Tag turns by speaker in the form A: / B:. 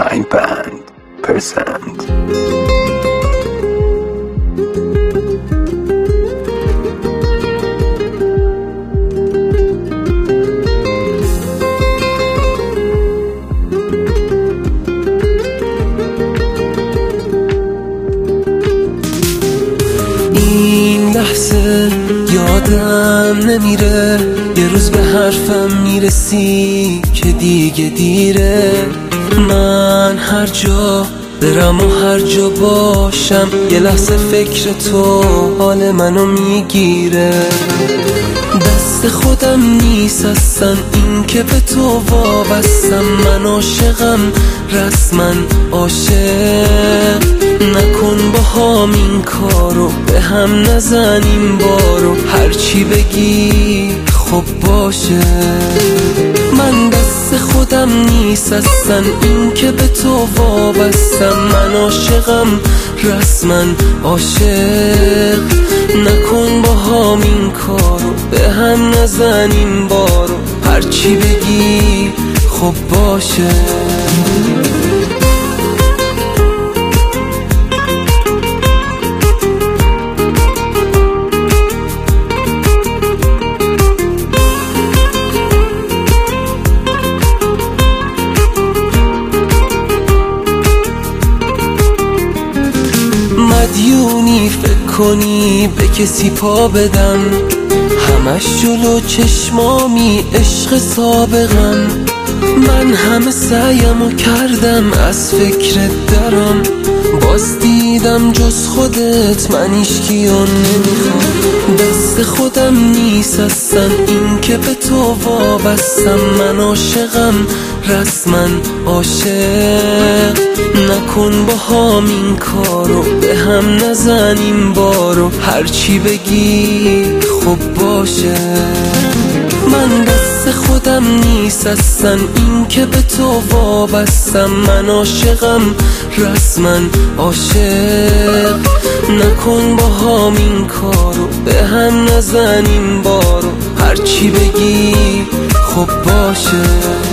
A: این لحظه یادم نمیره یه روز به حرفم میرسی که دیگه دیره. من هر جا برم و هر جا باشم یه لحظه فکر تو حال منو میگیره. دست خودم نیست اصلا این که به تو وابستم. من عاشقم رسما عاشق. نکن با هم این کارو به هم نزنیم بارو. هرچی بگی خب باشه. من دست خودم نیست اصلا این که به تو وابستم. من عاشقم رسما عاشق. نکن با هم این کارو به هم نزنیم بارو. هرچی بگی خب باشه. مدیونی فکر کنی به کسی پا بدم. همش جلو چشمامی عشق سابقم. من همه سعیمو کردم از فکرت درم. باز دیدم جز خودت من هیچکیو نمیخوام. دست خودم نیست اصلا این که به تو وابستم. من عاشقم رسما عاشق. نکن با هم این کارو به هم نزنیم بارو. هرچی بگی خب باشه. من دست خودم نیست اصلا این که به تو وابستم. من عاشقم رسما عاشق. نکن با هم این کارو به هم نزنیم بارو. هرچی بگی خب باشه.